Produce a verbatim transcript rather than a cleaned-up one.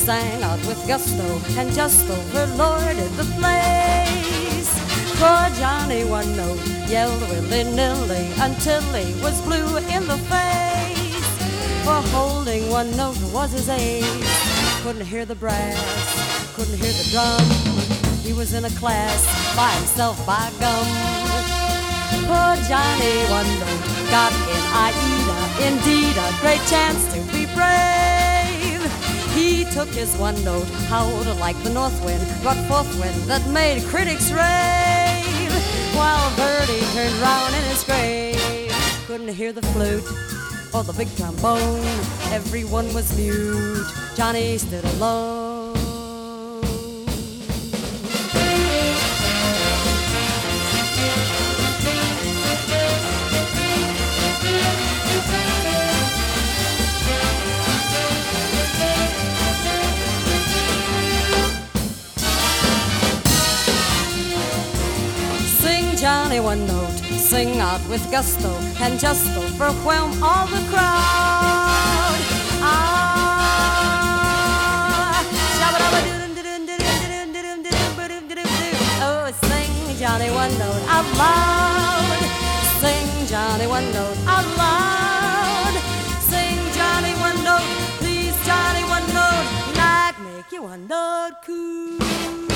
sang out with gusto and just overlorded the place. Poor Johnny one note yelled willy-nilly until he was blue in the face. For holding one note was his ace. Couldn't hear the brass, couldn't hear the drum. He was in a class by himself, by gum. Poor Johnny one note got in Aida, indeed a great chance to be brave. He took his one note, howled like the north wind, brought forth wind that made critics rave. While Birdie turned round in his grave, couldn't hear the flute or the big trombone. Everyone was mute, Johnny stood alone. Johnny one note, sing out with gusto and just overwhelm all the crowd. Ah, oh, sing Johnny one note out loud. Sing Johnny one note out loud. Sing Johnny one note, please Johnny one note, like make you one note cool.